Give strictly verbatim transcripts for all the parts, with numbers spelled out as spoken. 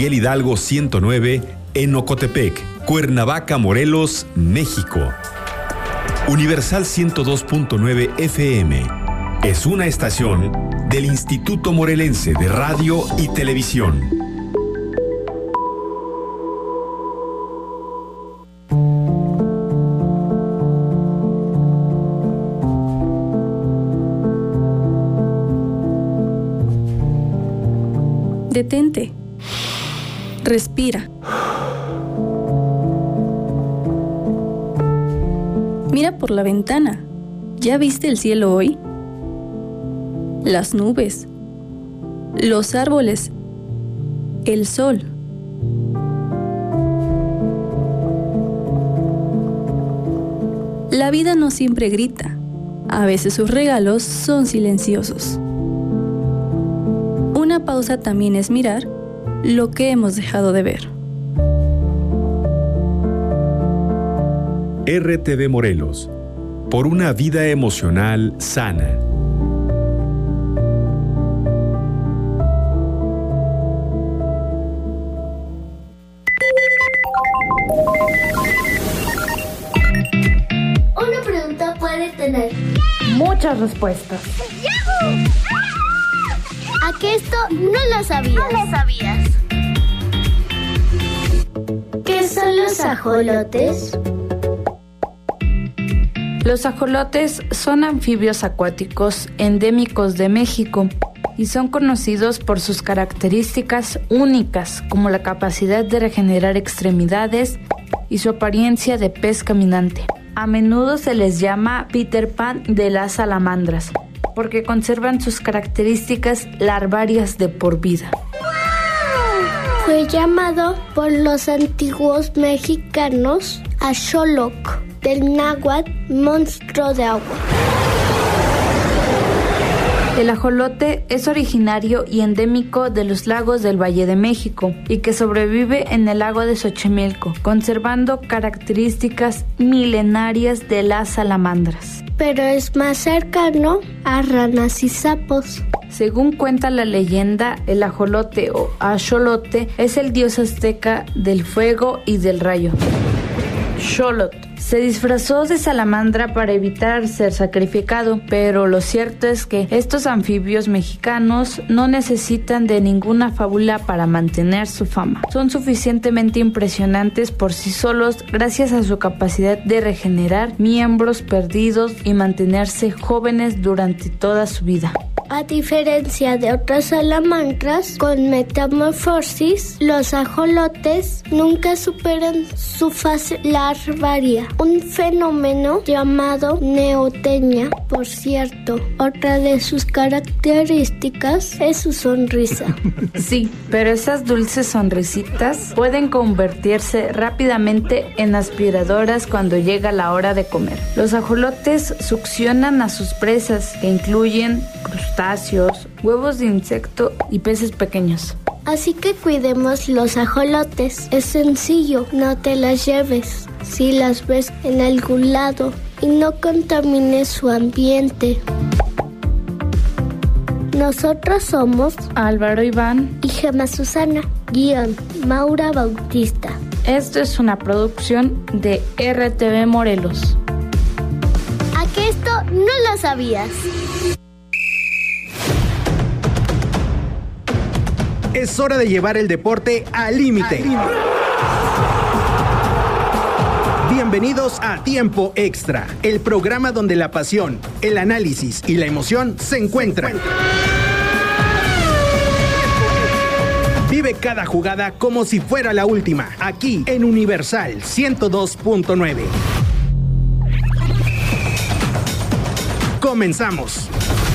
Miguel Hidalgo ciento nueve en Ocotepec, Cuernavaca, Morelos, México. Universal ciento dos punto nueve F M es una estación del Instituto Morelense de Radio y Televisión. Detente. Respira. Mira por la ventana. ¿Ya viste el cielo hoy? Las nubes, los árboles, el sol. La vida no siempre grita. A veces sus regalos son silenciosos. Una pausa también es mirar lo que hemos dejado de ver. R T V Morelos, por una vida emocional sana. Una pregunta puede tener muchas respuestas. ¿A qué esto no lo sabías? No lo sabías. ¿Qué son los ajolotes? Los ajolotes son anfibios acuáticos endémicos de México y son conocidos por sus características únicas, como la capacidad de regenerar extremidades y su apariencia de pez caminante. A menudo se les llama Peter Pan de las salamandras, porque conservan sus características larvarias de por vida. Fue llamado por los antiguos mexicanos Axoloc, del náhuatl monstruo de agua. El ajolote es originario y endémico de los lagos del Valle de México y que sobrevive en el lago de Xochimilco, conservando características milenarias de las salamandras. Pero es más cercano a ranas y sapos. Según cuenta la leyenda, el ajolote o axolote es el dios azteca del fuego y del rayo. Xolotl se disfrazó de salamandra para evitar ser sacrificado, pero lo cierto es que estos anfibios mexicanos no necesitan de ninguna fábula para mantener su fama. Son suficientemente impresionantes por sí solos gracias a su capacidad de regenerar miembros perdidos y mantenerse jóvenes durante toda su vida. A diferencia de otras salamandras con metamorfosis, los ajolotes nunca superan su fase larvaria, un fenómeno llamado neotenia. Por cierto, otra de sus características es su sonrisa. Sí, pero esas dulces sonrisitas pueden convertirse rápidamente en aspiradoras cuando llega la hora de comer. Los ajolotes succionan a sus presas, que incluyen crustáceos, huevos de insecto y peces pequeños. Así que cuidemos los ajolotes. Es sencillo, no te las lleves si las ves en algún lado y no contamines su ambiente. Nosotros somos Álvaro Iván y Gemma Susana, guión Maura Bautista. Esto es una producción de R T V Morelos. ¿A qué esto no lo sabías? Es hora de llevar el deporte al límite. Bienvenidos a Tiempo Extra, el programa donde la pasión, el análisis y la emoción se encuentran. Vive cada jugada como si fuera la última, aquí en Universal ciento dos punto nueve. Comenzamos.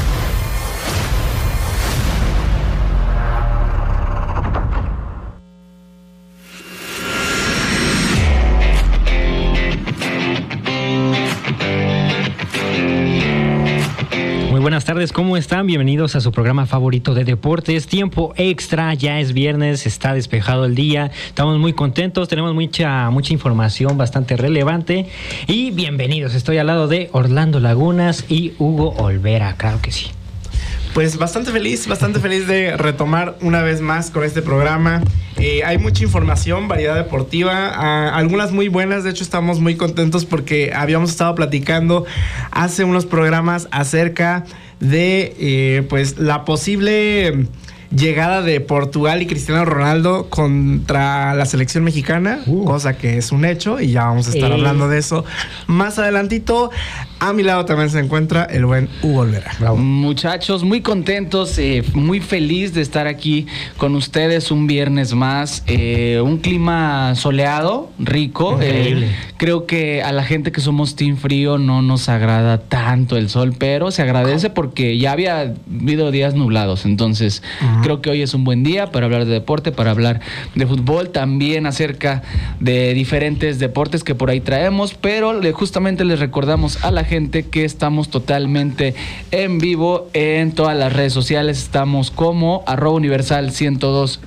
Buenas tardes, ¿cómo están? Bienvenidos a su programa favorito de deportes, Tiempo Extra. Ya es viernes, está despejado el día, estamos muy contentos, tenemos mucha mucha información bastante relevante y bienvenidos. Estoy al lado de Orlando Lagunas y Hugo Olvera, claro que sí. Pues bastante feliz, bastante feliz de retomar una vez más con este programa. Eh, hay mucha información, variedad deportiva, uh, algunas muy buenas. De hecho, estamos muy contentos porque habíamos estado platicando hace unos programas acerca de eh, pues la posible llegada de Portugal y Cristiano Ronaldo contra la selección mexicana, uh. cosa que es un hecho y ya vamos a estar eh. hablando de eso más adelantito. A mi lado también se encuentra el buen Hugo Olvera. Bravo. Muchachos, muy contentos, eh, muy feliz de estar aquí con ustedes un viernes más. Eh, un clima soleado, rico. Increíble. Eh, creo que a la gente que somos team frío no nos agrada tanto el sol, pero se agradece porque ya había habido días nublados. Entonces, uh-huh. creo que hoy es un buen día para hablar de deporte, para hablar de fútbol, también acerca de diferentes deportes que por ahí traemos, pero le, justamente les recordamos a la gente que estamos totalmente en vivo en todas las redes sociales. Estamos como arroba universal ciento dos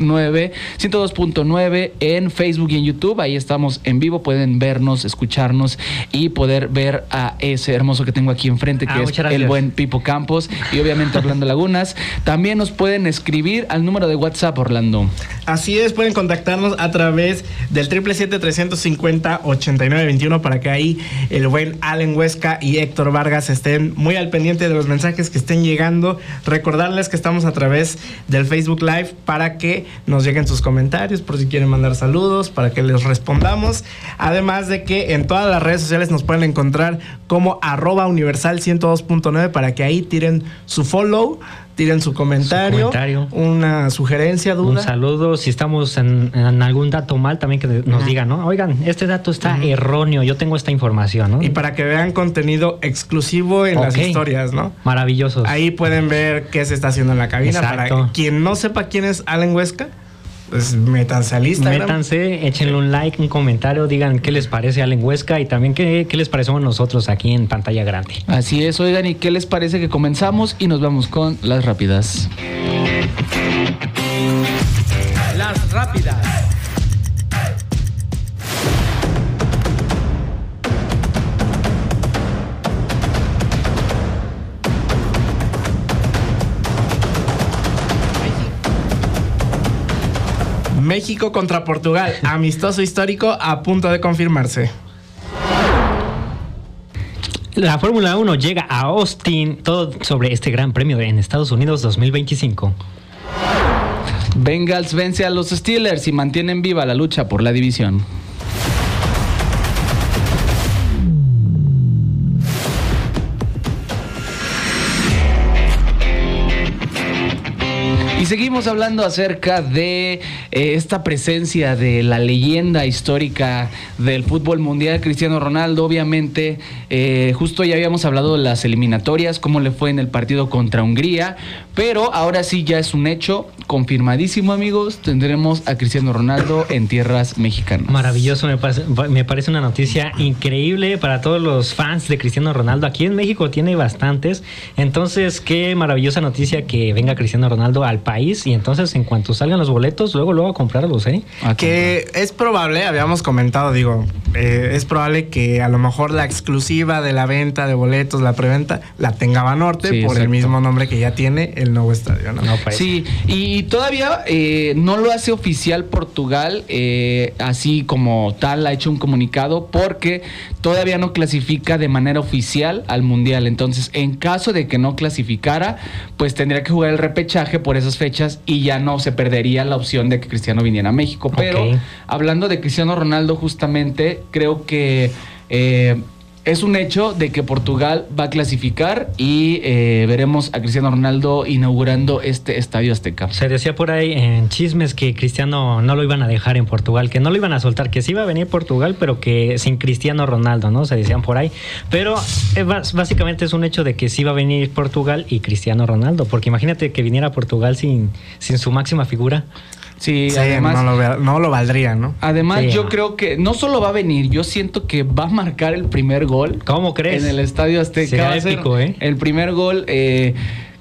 punto nueve en Facebook y en YouTube. Ahí estamos en vivo, pueden vernos, escucharnos y poder ver a ese hermoso que tengo aquí enfrente, que ah, es el buen Pipo Campos, y obviamente Orlando Lagunas. También nos pueden escribir al número de WhatsApp, Orlando. Así es, pueden contactarnos a través del triple siete trescientos cincuenta ochenta y nueve veintiuno para que ahí el buen Allen Huesca y Héctor Vargas estén muy al pendiente de los mensajes que estén llegando. Recordarles que estamos a través del Facebook Live para que nos lleguen sus comentarios, por si quieren mandar saludos, para que les respondamos. Además de que en todas las redes sociales nos pueden encontrar como arroba universal ciento dos punto nueve para que ahí tiren su follow, tiren su comentario, su comentario, una sugerencia, duda. Un saludo. Si estamos en, en algún dato mal, también que nos uh-huh. digan, ¿no? Oigan, este dato está uh-huh. erróneo, yo tengo esta información, ¿no? Y para que vean contenido exclusivo en okay. las historias, ¿no? Maravillosos. Ahí pueden ver qué se está haciendo en la cabina. Exacto. Para quien no sepa quién es Allen Huesca, pues métanse al Instagram. Métanse, échenle un like, un comentario, digan qué les parece Allen Huesca y también qué, qué les parecemos nosotros aquí en pantalla grande. Así es, oigan, ¿y qué les parece que comenzamos? Y nos vamos con las rápidas. Las rápidas. México contra Portugal, amistoso histórico a punto de confirmarse. La Fórmula uno llega a Austin, todo sobre este gran premio en Estados Unidos dos mil veinticinco. Bengals vence a los Steelers y mantienen viva la lucha por la división. Y seguimos hablando acerca de eh, esta presencia de la leyenda histórica del fútbol mundial, Cristiano Ronaldo. Obviamente, eh, justo ya habíamos hablado de las eliminatorias, cómo le fue en el partido contra Hungría, pero ahora sí ya es un hecho confirmadísimo, amigos. Tendremos a Cristiano Ronaldo en tierras mexicanas. Maravilloso, me parece, me parece una noticia increíble para todos los fans de Cristiano Ronaldo. Aquí en México tiene bastantes, entonces qué maravillosa noticia que venga Cristiano Ronaldo al país. Y entonces en cuanto salgan los boletos, luego luego a comprarlos, ¿eh? A que comprar. Es probable, habíamos comentado, digo, eh, es probable que a lo mejor la exclusiva de la venta de boletos, la preventa, la tenga Banorte, sí, por exacto. el mismo nombre que ya tiene el nuevo estadio, ¿no? no sí, y todavía eh, no lo hace oficial Portugal, eh, así como tal ha hecho un comunicado, porque todavía no clasifica de manera oficial al Mundial. Entonces, en caso de que no clasificara, pues tendría que jugar el repechaje por esas fechas y ya no se perdería la opción de que Cristiano viniera a México. Pero okay. hablando de Cristiano Ronaldo, justamente creo que eh, es un hecho de que Portugal va a clasificar y eh, veremos a Cristiano Ronaldo inaugurando este Estadio Azteca. Se decía por ahí en chismes que Cristiano no lo iban a dejar en Portugal, que no lo iban a soltar, que sí iba a venir Portugal, pero que sin Cristiano Ronaldo, ¿no? Se decían por ahí. Pero eh, básicamente es un hecho de que sí va a venir Portugal y Cristiano Ronaldo, porque imagínate que viniera Portugal sin, sin su máxima figura. Sí, sí, además no lo, no lo valdría, ¿no? Además, sí, yo no. creo que no solo va a venir, yo siento que va a marcar el primer gol. ¿Cómo crees? En el Estadio Azteca. Será va épico, a ser ¿eh? El primer gol. Eh,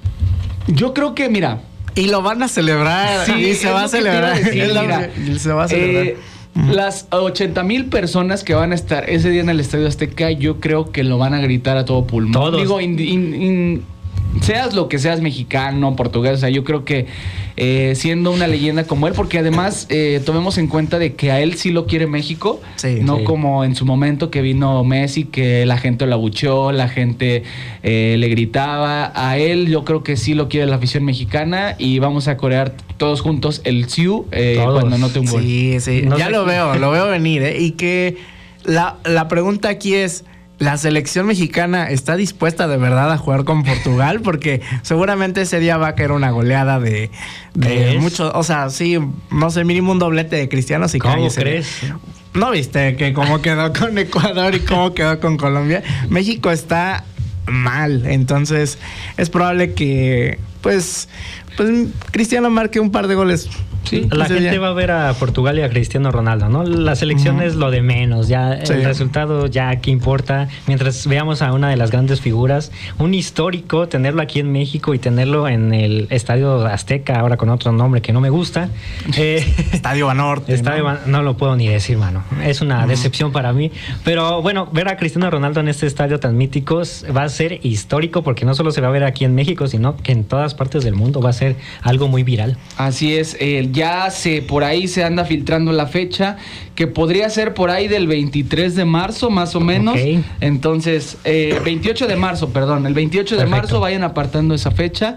yo creo que, mira. Y lo van a celebrar. Sí, y se va a celebrar. Decir, mira, se va a celebrar. Eh, las ochenta mil personas que van a estar ese día en el Estadio Azteca, yo creo que lo van a gritar a todo pulmón. Todos. Digo, in, in, in, seas lo que seas, mexicano, portugués, o sea, yo creo que eh, siendo una leyenda como él, porque además eh, tomemos en cuenta de que a él sí lo quiere México, sí, no sí. como en su momento que vino Messi, que la gente lo abucheó, la gente eh, le gritaba. A él yo creo que sí lo quiere la afición mexicana y vamos a corear todos juntos el Siu eh, cuando anote un gol. Sí, sí, No ya sé lo qué- veo, lo veo venir, ¿eh? Y que la, la pregunta aquí es, ¿la selección mexicana está dispuesta de verdad a jugar con Portugal? Porque seguramente ese día va a caer una goleada de, de ¿Crees? mucho, o sea, sí, no sé, mínimo un doblete de Cristiano si cae ¿Cómo ese día. crees? ¿No viste que cómo quedó con Ecuador y cómo quedó con Colombia? México está mal, entonces es probable que, pues, pues Cristiano marque un par de goles. Sí, la ese gente día. va a ver a Portugal y a Cristiano Ronaldo, ¿no? La selección Ujú. es lo de menos, ya Sí. el resultado ya qué importa. Mientras veamos a una de las grandes figuras, un histórico, tenerlo aquí en México y tenerlo en el Estadio Azteca, ahora con otro nombre que no me gusta. Eh, Estadio Banorte. Estadio ¿no? Ban- no lo puedo ni decir, mano. Es una decepción para mí. Pero bueno, ver a Cristiano Ronaldo en este estadio tan mítico va a ser histórico porque no solo se va a ver aquí en México, sino que en todas partes del mundo va a ser algo muy viral. Así es, eh, ya se por ahí se anda filtrando la fecha, que podría ser por ahí del veintitrés de marzo, más o menos. Ok. Entonces, eh, veintiocho de marzo, perdón, el veintiocho de Perfecto. marzo vayan apartando esa fecha.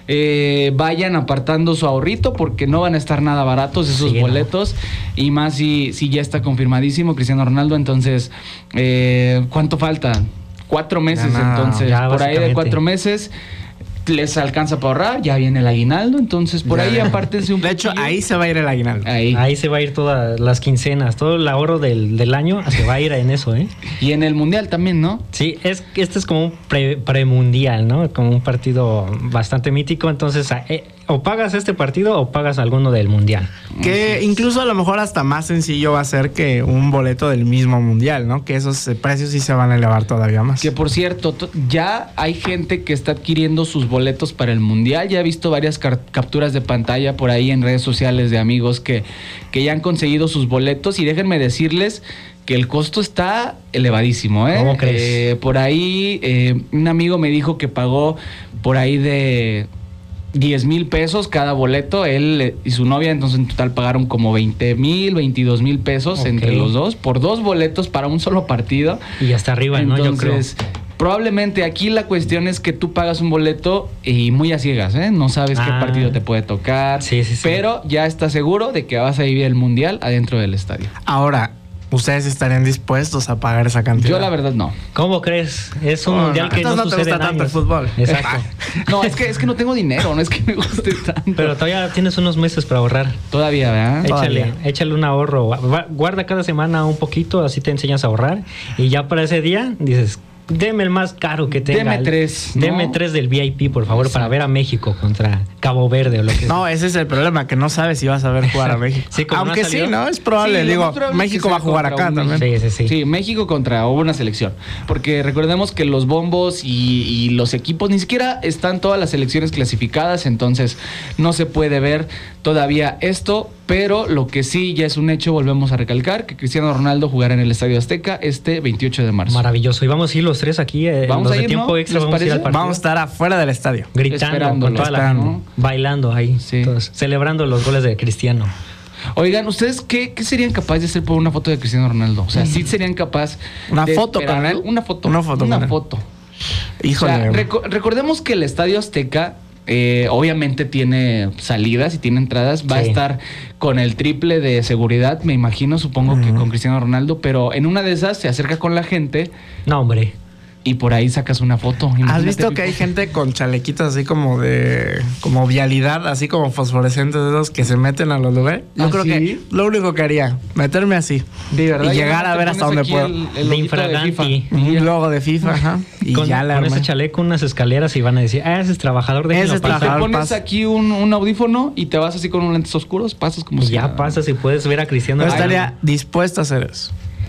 Eh, vayan apartando su ahorrito porque no van a estar nada baratos esos Sí, ¿no? boletos, y más si, si ya está confirmadísimo Cristiano Ronaldo. Entonces, eh, ¿cuánto falta? Cuatro meses, Ya nada, entonces ya por ahí de básicamente. cuatro meses les alcanza para ahorrar, ya viene el aguinaldo, entonces por Ya. ahí apártense un De hecho, poquillo. ahí se va a ir el aguinaldo. Ahí. Ahí se va a ir todas las quincenas, todo el ahorro del, del año se va a ir en eso, ¿eh? Y en el mundial también, ¿no? Sí, es, este es como un pre- premundial, ¿no? Como un partido bastante mítico, entonces eh, o pagas este partido o pagas alguno del mundial. Que incluso a lo mejor hasta más sencillo va a ser que un boleto del mismo mundial, ¿no? Que esos eh, precios sí se van a elevar todavía más. Que por cierto, to- ya hay gente que está adquiriendo sus boletos para el mundial. Ya he visto varias car- capturas de pantalla por ahí en redes sociales de amigos que, que ya han conseguido sus boletos. Y déjenme decirles que el costo está elevadísimo, ¿eh? ¿Cómo crees? Eh, por ahí eh, un amigo me dijo que pagó por ahí de diez mil pesos cada boleto, él y su novia, entonces en total pagaron como veinte mil, veintidós mil pesos Ok. entre los dos, por dos boletos para un solo partido. Y hasta arriba, ¿no? Yo creo. Entonces, probablemente aquí la cuestión es que tú pagas un boleto y muy a ciegas, ¿eh? No sabes qué Ah. partido te puede tocar, Sí, sí, sí. pero ya estás seguro de que vas a vivir el mundial adentro del estadio. Ahora, ¿ustedes estarían dispuestos a pagar esa cantidad? Yo la verdad no. ¿Cómo crees? Es un Oh, mundial no. que no Entonces no te sucede gusta en tanto el años. fútbol. Exacto. No, es que es que no tengo dinero, no es que me guste tanto. Pero todavía tienes unos meses para ahorrar. Todavía, ¿verdad? Échale, Todavía. échale un ahorro. Gua- Guarda cada semana un poquito, así te enseñas a ahorrar. Y ya para ese día dices, deme el más caro que tenga. Deme tres, ¿no? Deme tres del V I P, por favor, para ver a México contra Cabo Verde o lo que No, ese es el problema, que no sabes si vas a ver jugar a México. Sí, como Aunque no sí, salió. ¿no? Es probable. Sí, lo Digo, más probable es México que va a sea jugar contra acá un también. Sí, sí, sí. Sí, México contra una selección. Porque recordemos que los bombos y, y los equipos, ni siquiera están todas las selecciones clasificadas, entonces no se puede ver todavía esto, pero lo que sí ya es un hecho, volvemos a recalcar, que Cristiano Ronaldo jugará en el Estadio Azteca este veintiocho de marzo. Maravilloso. Y vamos a ir los tres aquí. Eh, Vamos los a de ir, tiempo ¿no? extra. ¿Les Vamos a ir parece? al partido. Vamos a estar afuera del estadio. Gritando con Esperándolo, toda la esperando. gente, bailando ahí, Sí. todos, celebrando los goles de Cristiano. Oigan, ¿ustedes qué, qué serían capaces de hacer por una foto de Cristiano Ronaldo? O sea, sí serían capaces ¿Una de foto con esperarlo? él? Una foto. Una foto Una con él. foto. Híjole. O sea, reco- recordemos que el Estadio Azteca eh, obviamente tiene salidas y tiene entradas. Va a Sí. estar con el triple de seguridad, me imagino, supongo que con Cristiano Ronaldo. Pero en una de esas se acerca con la gente No, hombre. y por ahí sacas una foto. ¿Has Imagínate, visto que Pipo. hay gente con chalequitos así como de como vialidad, así como fosforescentes de esos que se meten a los lugares? Yo ¿Ah, creo sí? que lo único que haría, meterme así. De verdad, y ya llegar no a te ver hasta pones dónde aquí puedo. el- el De loguito infraganti. FIFA. Un logo de FIFA, ajá. Y con ya le con armé. ese chaleco, unas escaleras y van a decir, ah, ese es trabajador de Ese es Te trabajador. pones pasa. aquí un, un audífono y te vas así con un lentes oscuros, pasas como Y si ya nada. pasas y puedes ver a Cristiano. Yo Ronaldo. estaría dispuesto a hacer eso.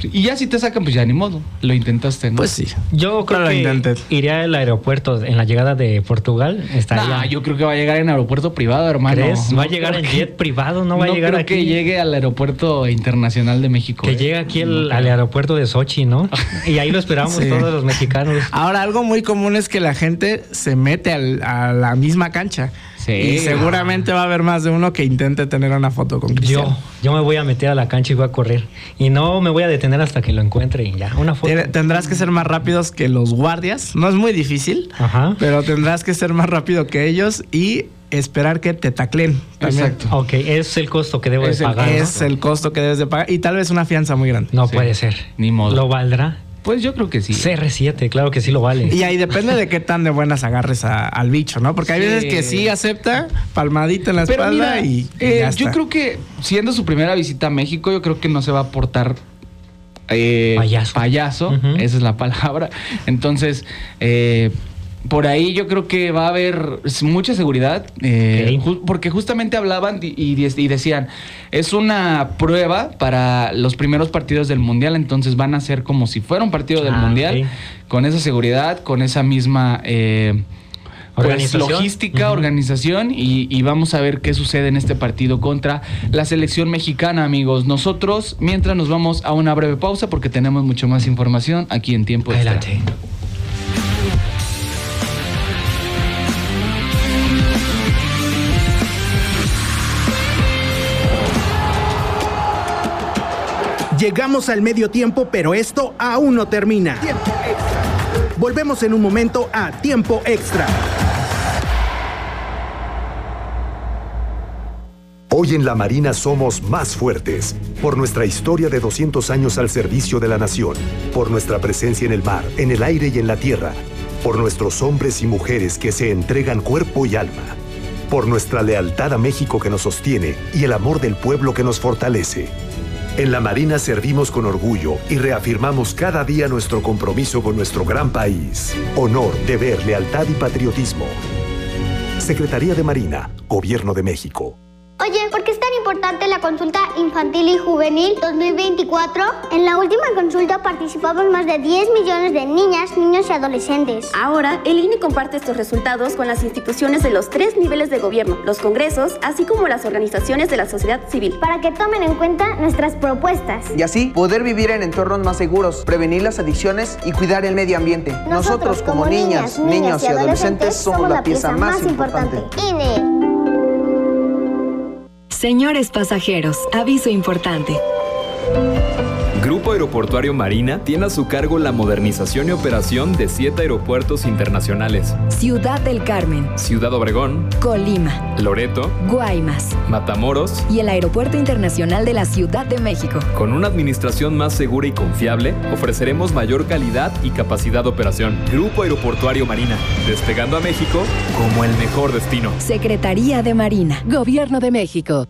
Y ya si te sacan, pues ya ni modo. Lo intentaste, ¿no? Pues sí. Yo creo No lo que intenté. iría al aeropuerto en la llegada de Portugal. Estaría. Nah, yo creo que va a llegar en aeropuerto privado, hermano. ¿Crees? No ¿Va a llegar en creo que- jet privado? ¿No va a llegar creo aquí? que llegue al aeropuerto internacional de México. Que ¿eh? llegue aquí el- No al creo. aeropuerto de Sochi, ¿no? Y ahí lo esperamos Sí. todos los mexicanos. Ahora, algo muy común es que la gente se mete al- a la misma cancha. Sí. Y seguramente va a haber más de uno que intente tener una foto con Cristiano. Yo, yo me voy a meter a la cancha y voy a correr. Y no me voy a detener hasta que lo encuentre y ya. Una foto. Tiene- Tendrás que ser más rápidos que los guardias. No es muy difícil, Ajá. pero tendrás que ser más rápido que ellos y esperar que te tacleen. También. Exacto. Ok, es el costo que debo Es de el- pagar. ¿no? Es el costo que debes de pagar y tal vez una fianza muy grande. No Sí. puede ser. Ni modo. ¿Lo valdrá? Pues yo creo que sí. C R siete, claro que sí lo vale. Y ahí depende de qué tan de buenas agarres a- al bicho, ¿no? Porque hay Sí. veces que sí acepta, palmadita en la Pero espalda mira, y, y eh, ya yo está. creo que siendo su primera visita a México, yo creo que no se va a portar eh, Payaso. payaso, Ujú. esa es la palabra. Entonces, eh, por ahí yo creo que va a haber mucha seguridad, eh, Ok. ju- porque justamente hablaban y, y de- y decían, es una prueba para los primeros partidos del Mundial, entonces van a ser como si fuera un partido del Ah, Mundial, ok. con esa seguridad, con esa misma... eh, pues, Organización. logística, Ujú. organización y, y vamos a ver qué sucede en este partido contra la selección mexicana, amigos. Nosotros, mientras nos vamos a una breve pausa porque tenemos mucho más información aquí en Tiempo Extra. Adelante. Llegamos al medio tiempo, pero esto aún no termina. Tiempo extra. Volvemos en un momento a Tiempo Extra. Hoy en la Marina somos más fuertes, por nuestra historia de doscientos años al servicio de la nación, por nuestra presencia en el mar, en el aire y en la tierra, por nuestros hombres y mujeres que se entregan cuerpo y alma, por nuestra lealtad a México que nos sostiene y el amor del pueblo que nos fortalece. En la Marina servimos con orgullo y reafirmamos cada día nuestro compromiso con nuestro gran país. Honor, deber, lealtad y patriotismo. Secretaría de Marina, Gobierno de México. Oye, ¿por qué es tan importante la consulta infantil y juvenil dos mil veinticuatro? En la última consulta participaron más de diez millones de niñas, niños y adolescentes. Ahora, el I N E comparte estos resultados con las instituciones de los tres niveles de gobierno, los congresos, así como las organizaciones de la sociedad civil. Para que tomen en cuenta nuestras propuestas. Y así poder vivir en entornos más seguros, prevenir las adicciones y cuidar el medio ambiente. Nosotros, como niñas, niños y adolescentes, somos la pieza más importante. I N E. Señores pasajeros, aviso importante. Grupo Aeroportuario Marina tiene a su cargo la modernización y operación de siete aeropuertos internacionales: Ciudad del Carmen, Ciudad Obregón, Colima, Loreto, Guaymas Matamoros. y el Aeropuerto Internacional de la Ciudad de México. Con una administración más segura y confiable, ofreceremos mayor calidad y capacidad de operación. Grupo Aeroportuario Marina, despegando a México como el mejor destino. Secretaría de Marina, Gobierno de México.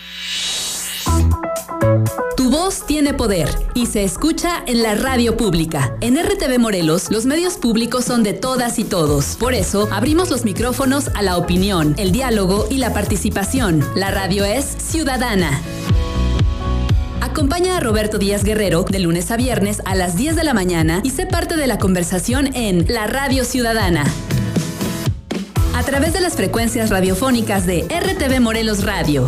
Tu voz tiene poder y se escucha en la radio pública. En R T V Morelos, los medios públicos son de todas y todos. Por eso, abrimos los micrófonos a la opinión, el diálogo y la participación. La radio es ciudadana. Acompaña a Roberto Díaz Guerrero de lunes a viernes a las diez de la mañana y sé parte de la conversación en La Radio Ciudadana. A través de las frecuencias radiofónicas de R T V Morelos Radio.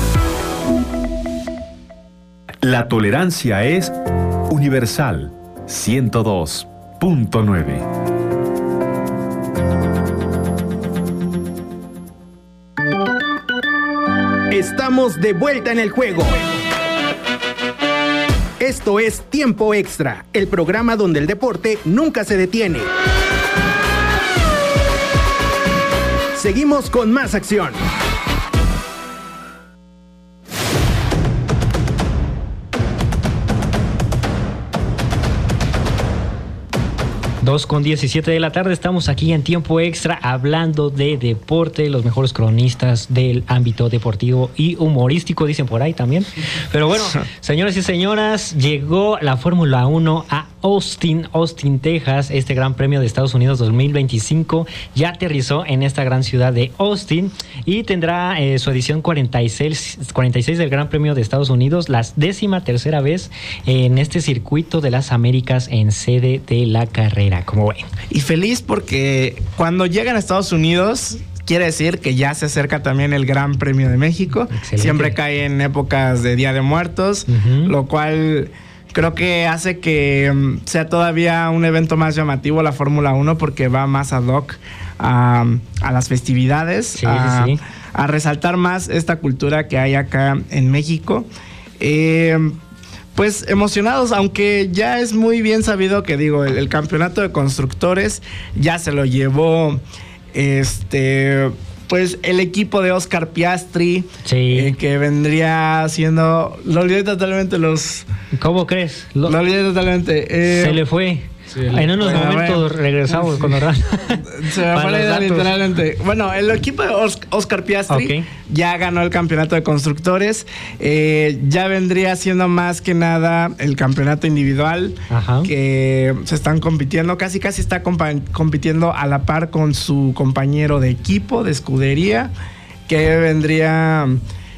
La tolerancia es universal. ciento dos punto nueve. Estamos de vuelta en el juego. Esto es Tiempo Extra, el programa donde el deporte nunca se detiene. Seguimos con más acción. dos con diecisiete de la tarde, estamos aquí en Tiempo Extra hablando de deporte, los mejores cronistas del ámbito deportivo y humorístico, dicen por ahí también. Pero bueno, señores y señoras, llegó la Fórmula uno a Austin, Austin, Texas. Este Gran Premio de Estados Unidos dos mil veinticinco ya aterrizó en esta gran ciudad de Austin y tendrá eh, su edición cuarenta y seis, cuarenta y seis del Gran Premio de Estados Unidos, la décima tercera vez en este circuito de las Américas en sede de la carrera, como ven. Y feliz porque cuando llegan a Estados Unidos quiere decir que ya se acerca también el Gran Premio de México. Excelente. Siempre cae en épocas de Día de Muertos, uh-huh. lo cual creo que hace que um, sea todavía un evento más llamativo la Fórmula uno porque va más ad hoc a, a las festividades, sí, a, sí, sí. a resaltar más esta cultura que hay acá en México. Eh, Pues emocionados, aunque ya es muy bien sabido que digo, el, el campeonato de constructores ya se lo llevó este pues el equipo de Oscar Piastri, sí. eh, que vendría siendo, lo olvidé totalmente los... ¿Cómo crees? Lo, lo olvidé totalmente. Eh, se le fue. Sí, en unos bueno, momentos bueno. regresamos sí. con Orlando. Se me fue la idea literalmente. Bueno, el equipo de Oscar Piastri okay. ya ganó el campeonato de constructores. Eh, ya vendría siendo más que nada el campeonato individual. Ajá. Que se están compitiendo. Casi casi está compa- compitiendo a la par con su compañero de equipo, de escudería. Que vendría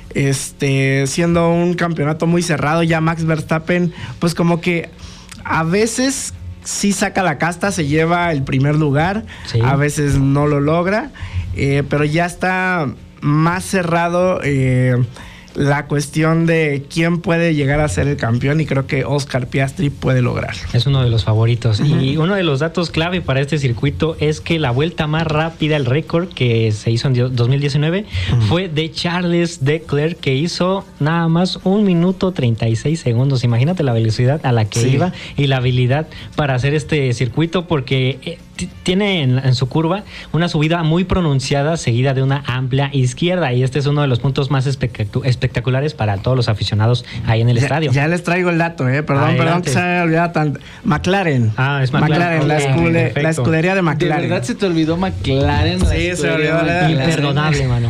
este, siendo un campeonato muy cerrado. Ya Max Verstappen, pues como que a veces... sí saca la casta, se lleva el primer lugar, sí. a veces no lo logra, eh, pero ya está más cerrado eh, la cuestión de quién puede llegar a ser el campeón y creo que Oscar Piastri puede lograrlo. Es uno de los favoritos. Uh-huh. Y uno de los datos clave para este circuito es que la vuelta más rápida, el récord que se hizo en dos mil diecinueve, uh-huh. fue de Charles Leclerc, que hizo nada más un minuto treinta y seis segundos. Imagínate la velocidad a la que sí. iba y la habilidad para hacer este circuito, porque eh, t- tiene en, en su curva una subida muy pronunciada seguida de una amplia izquierda, y este es uno de los puntos más espectac- espectaculares para todos los aficionados ahí en el ya, estadio. Ya les traigo el dato, eh, perdón, Adelante. perdón que se haya olvidado tanto. McLaren. Ah, es McLaren. McLaren, la, escude, la escudería de McLaren. ¿De verdad se te olvidó McLaren? Sí, se olvidó. Imperdonable, mano.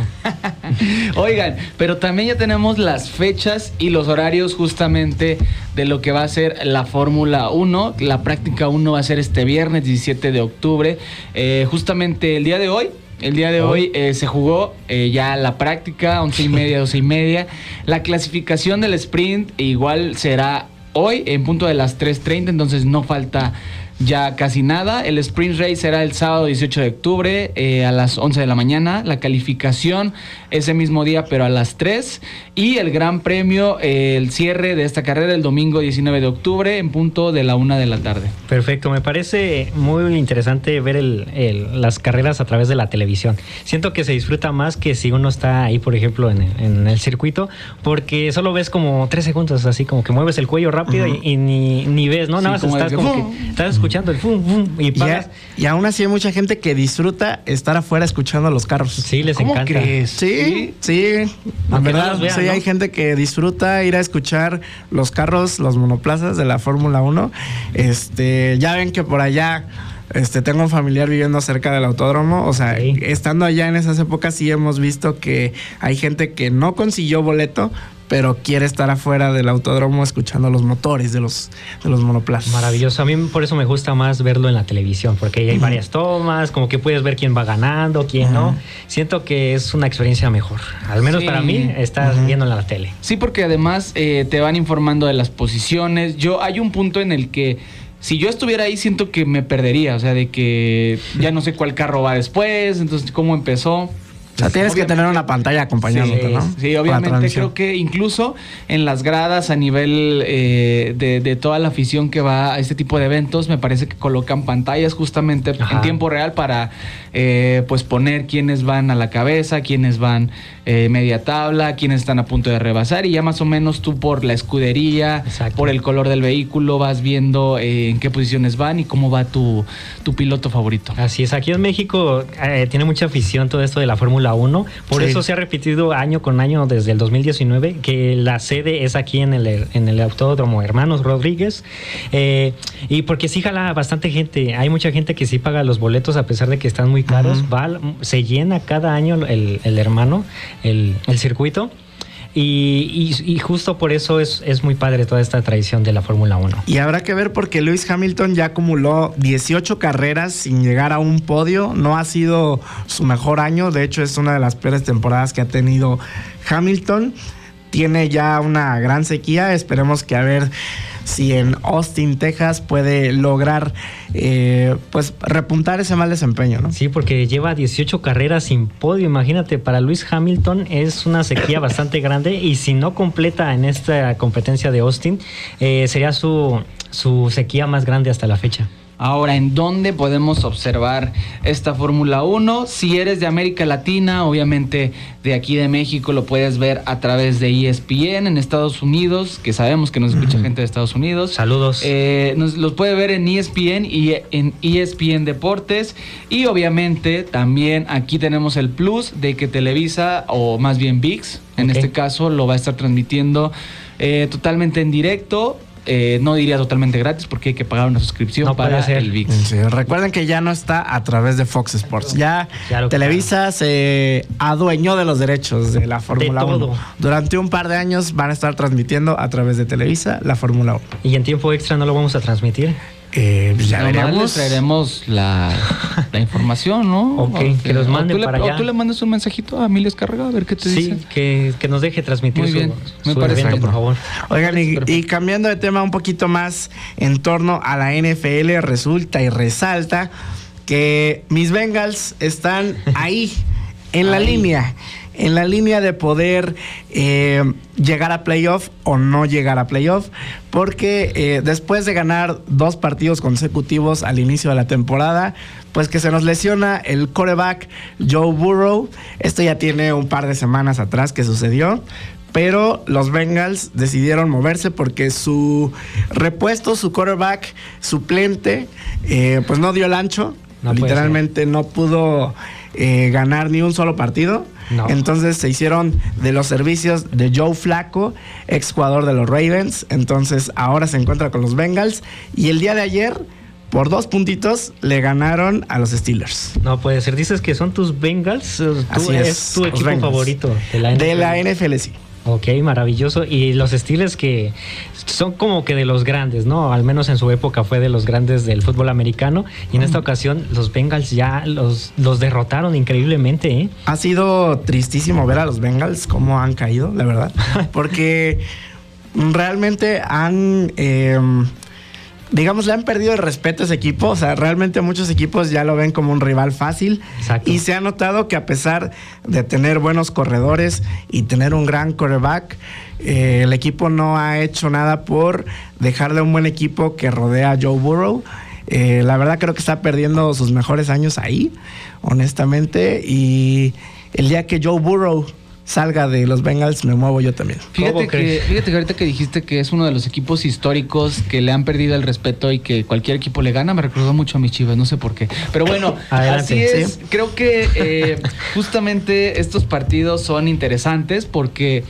Oigan, pero también ya tenemos las fechas y los horarios justamente de lo que va a ser la Fórmula uno. La práctica uno va a ser este viernes diecisiete de octubre. Eh, justamente el día de hoy, el día de hoy eh, se jugó eh, ya la práctica, once y media, doce y media. La clasificación del sprint igual será hoy en punto de las tres treinta, entonces no falta ya casi nada. El sprint race será el sábado dieciocho de octubre eh, a las once de la mañana. La calificación ese mismo día, pero a las tres. Y el gran premio, eh, el cierre de esta carrera el domingo diecinueve de octubre en punto de la una de la tarde. Perfecto, me parece muy interesante ver el, el, las carreras a través de la televisión. Siento que se disfruta más que si uno está ahí, por ejemplo, en, en el circuito, porque solo ves como tres segundos, así como que mueves el cuello rápido uh-huh. y, y ni, ni ves, ¿no? Nada sí, más estás como que, que estás escuchando el fum, fum, y pagas. Y, y aún así hay mucha gente que disfruta estar afuera escuchando los carros. Sí, les ¿Cómo encanta. Crees? Sí, sí. En verdad, no vean, sí, ¿no? Hay gente que disfruta ir a escuchar los carros, los monoplazas de la Fórmula uno. Este, ya ven que por allá Este, tengo un familiar viviendo cerca del autódromo, o sea, sí. estando allá en esas épocas sí hemos visto que hay gente que no consiguió boleto, pero quiere estar afuera del autódromo escuchando los motores de los, de los monoplazas. Maravilloso. A mí por eso me gusta más verlo en la televisión, porque hay uh-huh. varias tomas, como que puedes ver quién va ganando, quién uh-huh. no. Siento que es una experiencia mejor. Al menos sí. para mí, estás uh-huh. viendo en la tele. Sí, porque además eh, te van informando de las posiciones. Yo, hay un punto en el que si yo estuviera ahí, siento que me perdería. O sea, de que ya no sé cuál carro va después, entonces cómo empezó. O sea, tienes obviamente que tener una pantalla acompañándote, sí, ¿no? Sí, obviamente creo que incluso en las gradas a nivel eh, de, de toda la afición que va a este tipo de eventos, me parece que colocan pantallas justamente Ajá. en tiempo real para eh, pues poner quiénes van a la cabeza, quiénes van eh, media tabla, quiénes están a punto de rebasar, y ya más o menos tú por la escudería, Exacto. por el color del vehículo, vas viendo eh, en qué posiciones van y cómo va tu, tu piloto favorito. Así es, aquí en México eh, tiene mucha afición todo esto de la Fórmula uno, por sí. eso se ha repetido año con año desde el dos mil diecinueve que la sede es aquí en el, en el Autódromo Hermanos Rodríguez, eh, y porque sí jala bastante gente, hay mucha gente que sí paga los boletos a pesar de que están muy caros, uh-huh. va, se llena cada año el, el hermano, el, el circuito. Y, y, y justo por eso es, es muy padre toda esta tradición de la Fórmula uno. Y habrá que ver porque Lewis Hamilton ya acumuló dieciocho carreras sin llegar a un podio. No ha sido su mejor año. De hecho, es una de las peores temporadas que ha tenido Hamilton. Tiene ya una gran sequía. Esperemos que a ver si en Austin, Texas, puede lograr eh, pues repuntar ese mal desempeño, ¿no? Sí, porque lleva dieciocho carreras sin podio. Imagínate, para Lewis Hamilton es una sequía bastante grande, y si no completa en esta competencia de Austin, eh, sería su, su sequía más grande hasta la fecha. Ahora, ¿en dónde podemos observar esta Fórmula uno? Si eres de América Latina, obviamente de aquí de México, lo puedes ver a través de E S P N en Estados Unidos, que sabemos que nos escucha uh-huh. gente de Estados Unidos. Saludos. Eh, nos los puede ver en E S P N y en E S P N Deportes. Y obviamente también aquí tenemos el plus de que Televisa, o más bien V I X, en okay. este caso, lo va a estar transmitiendo eh, totalmente en directo. Eh, no diría totalmente gratis porque hay que pagar una suscripción no para el V I X. Sí, recuerden que ya no está a través de Fox Sports. Ya claro, Televisa claro. se adueñó de los derechos de la Fórmula uno. Durante un par de años van a estar transmitiendo a través de Televisa la Fórmula uno. ¿Y en tiempo extra no lo vamos a transmitir? Eh, pues ya veremos. Les traeremos la, la información, ¿no? Ok, o que los manden para le, allá. O tú le mandas un mensajito a Emilio Escarraga a ver qué te sí, dice. Sí, que, que nos deje transmitir Muy su, bien. su Me parece evento, por favor. Oigan, y, y cambiando de tema un poquito más en torno a la N F L, resulta y resalta que mis Bengals están ahí, en la ahí. línea. En la línea de poder eh, llegar a playoff o no llegar a playoff, porque eh, después de ganar dos partidos consecutivos al inicio de la temporada, pues que se nos lesiona el quarterback Joe Burrow. Esto ya tiene un par de semanas atrás que sucedió, pero los Bengals decidieron moverse porque su repuesto, su quarterback suplente, eh, pues no dio el ancho. No Literalmente no pudo eh, ganar ni un solo partido. No. Entonces se hicieron de los servicios de Joe Flacco, ex jugador de los Ravens. Entonces ahora se encuentra con los Bengals. Y el día de ayer, por dos puntitos, le ganaron a los Steelers. No puede ser. Dices que son tus Bengals. Tú, Así es, es tu equipo Bengals. favorito de la N F L. De la N F L, sí. Ok, maravilloso. Y los Steelers, que son como que de los grandes, ¿no? Al menos en su época fue de los grandes del fútbol americano. Y en esta ocasión los Bengals ya los, los derrotaron increíblemente, ¿eh? Ha sido tristísimo ver a los Bengals cómo han caído, la verdad. Porque realmente han... Eh, digamos, le han perdido el respeto a ese equipo. O sea, realmente muchos equipos ya lo ven como un rival fácil. Exacto. Y se ha notado que a pesar de tener buenos corredores y tener un gran quarterback, eh, el equipo no ha hecho nada por dejarle un buen equipo que rodea a Joe Burrow. Eh, la verdad creo que está perdiendo sus mejores años ahí, honestamente. Y el día que Joe Burrow salga de los Bengals, me muevo yo también. Fíjate que, fíjate que ahorita que dijiste que es uno de los equipos históricos que le han perdido el respeto y que cualquier equipo le gana, me recordó mucho a mis Chivas, no sé por qué. Pero bueno, adelante, así es. ¿sí? Creo que eh, justamente estos partidos son interesantes porque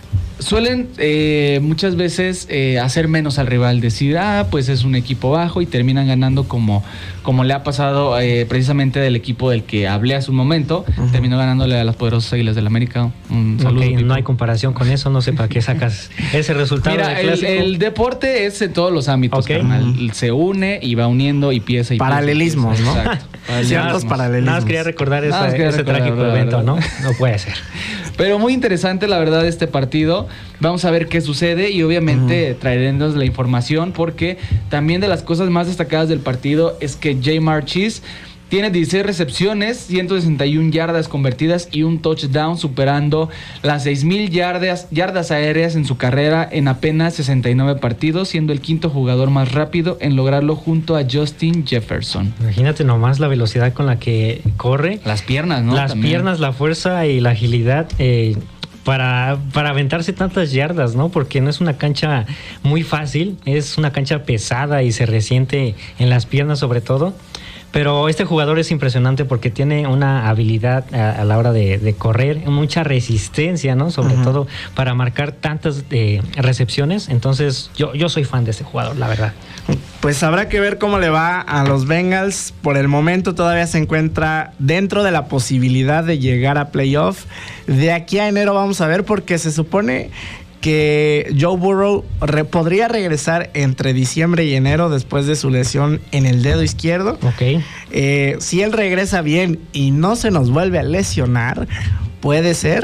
suelen eh, muchas veces eh, hacer menos al rival, decir, ah, pues es un equipo bajo, y terminan ganando como, como le ha pasado eh, precisamente del equipo del que hablé hace un momento. Uh-huh. Terminó ganándole a las poderosas Águilas del América. Un saludo. Okay, no hay comparación con eso, no sé para qué sacas ese resultado. Mira, de el, el deporte es en todos los ámbitos, okay. carnal. Uh-huh. Se une y va uniendo y pieza y paralelismos, pieza. ¿no? Exacto. Ciertos paralelismos. Nada más quería recordar esa, ese recordar, trágico evento, ¿no? No puede ser. Pero muy interesante, la verdad, este partido. Vamos a ver qué sucede y obviamente uh-huh. traeremos la información, porque también de las cosas más destacadas del partido es que Ja'Marr Chase tiene dieciséis recepciones, ciento sesenta y una yardas convertidas y un touchdown, superando las seis mil yardas, yardas aéreas en su carrera en apenas sesenta y nueve partidos, siendo el quinto jugador más rápido en lograrlo junto a Justin Jefferson. Imagínate nomás la velocidad con la que corre. Las piernas, ¿no? Las también. piernas, la fuerza y la agilidad. Eh, Para, para aventarse tantas yardas, ¿no? Porque no es una cancha muy fácil, es una cancha pesada y se resiente en las piernas sobre todo. Pero este jugador es impresionante porque tiene una habilidad a, a la hora de, de correr, mucha resistencia, ¿no? Sobre uh-huh. todo para marcar tantas eh, recepciones. Entonces, yo, yo soy fan de este jugador, la verdad. Pues habrá que ver cómo le va a los Bengals. Por el momento todavía se encuentra dentro de la posibilidad de llegar a playoff. De aquí a enero vamos a ver, porque se supone que Joe Burrow re- podría regresar entre diciembre y enero después de su lesión en el dedo izquierdo. Ok. Eh, si él regresa bien y no se nos vuelve a lesionar, puede ser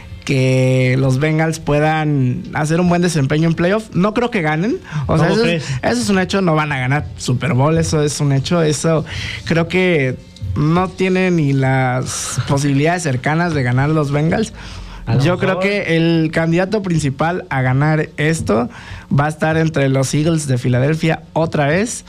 que los Bengals puedan hacer un buen desempeño en playoff. No creo que ganen. O sea, eso es, eso es un hecho. No van a ganar Super Bowl. Eso es un hecho. Eso creo que no tiene ni las posibilidades cercanas de ganar los Bengals. Yo creo que el candidato principal a ganar esto va a estar entre los Eagles de Filadelfia otra vez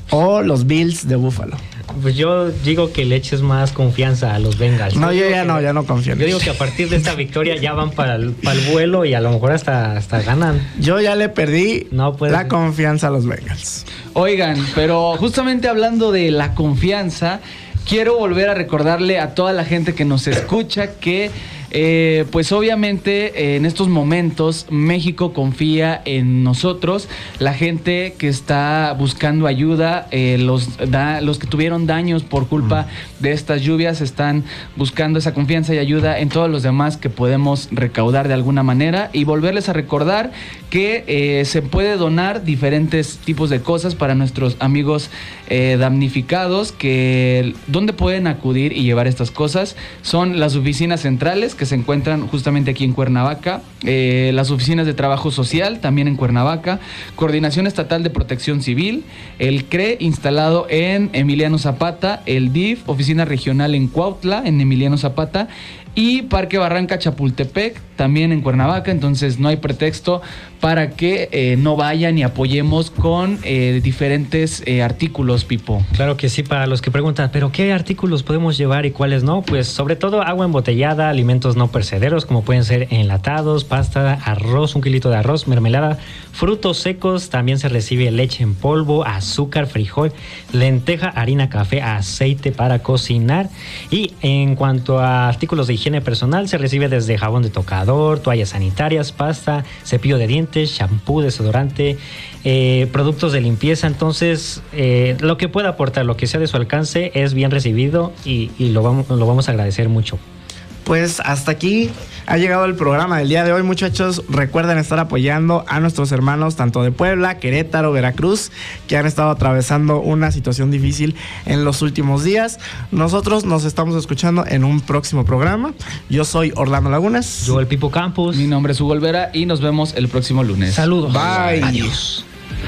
o los Bills de Buffalo. Pues yo digo que le eches más confianza a los Bengals. No, yo, yo ya que, no, ya no confío en Yo digo que a partir de esta victoria ya van para el, para el vuelo y a lo mejor hasta, hasta ganan. Yo ya le perdí no, pues, la confianza a los Bengals. Oigan, pero justamente hablando de la confianza, quiero volver a recordarle a toda la gente que nos escucha que Eh, pues obviamente eh, en estos momentos México confía en nosotros, la gente que está buscando ayuda, eh, los, da, los que tuvieron daños por culpa mm. de estas lluvias están buscando esa confianza y ayuda en todos los demás que podemos recaudar de alguna manera, y volverles a recordar que eh, se puede donar diferentes tipos de cosas para nuestros amigos eh, damnificados. Que ¿dónde pueden acudir y llevar estas cosas? Son las oficinas centrales que se encuentran justamente aquí en Cuernavaca, eh, las oficinas de trabajo social también en Cuernavaca, Coordinación Estatal de Protección Civil, el C R E instalado en Emiliano Zapata, el D I F, oficina regional en Cuautla, en Emiliano Zapata, y Parque Barranca Chapultepec, también en Cuernavaca. Entonces no hay pretexto para que eh, no vayan y apoyemos con eh, diferentes eh, artículos, Pipo. Claro que sí, para los que preguntan, ¿pero qué artículos podemos llevar y cuáles no? Pues sobre todo agua embotellada, alimentos no perecederos, como pueden ser enlatados, pasta, arroz, un kilito de arroz, mermelada, frutos secos, también se recibe leche en polvo, azúcar, frijol, lenteja, harina, café, aceite para cocinar. Y en cuanto a artículos de higiene personal, se recibe desde jabón de tocador, toallas sanitarias, pasta, cepillo de dientes, shampoo, desodorante, eh, productos de limpieza. Entonces, eh, lo que pueda aportar, lo que sea de su alcance, es bien recibido y, y lo, vamos, lo vamos a agradecer mucho. Pues hasta aquí ha llegado el programa del día de hoy, muchachos. Recuerden estar apoyando a nuestros hermanos tanto de Puebla, Querétaro, Veracruz, que han estado atravesando una situación difícil en los últimos días. Nosotros nos estamos escuchando en un próximo programa. Yo soy Orlando Lagunas. Yo el Pipo Campos. Mi nombre es Hugo Olvera y nos vemos el próximo lunes. Saludos. Bye. Adiós.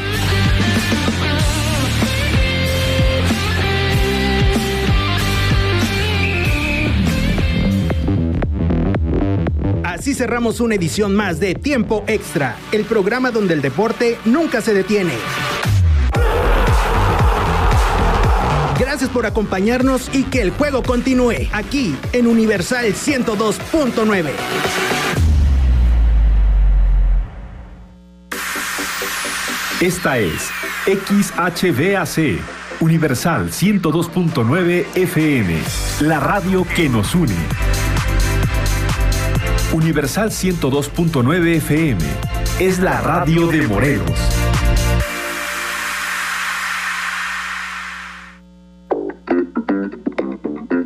Así cerramos una edición más de Tiempo Extra, el programa donde el deporte nunca se detiene. Gracias por acompañarnos y que el juego continúe aquí en Universal ciento dos punto nueve. Esta es X H V A C, Universal ciento dos punto nueve F M, la radio que nos une. Universal ciento dos punto nueve F M es la radio de Morelos.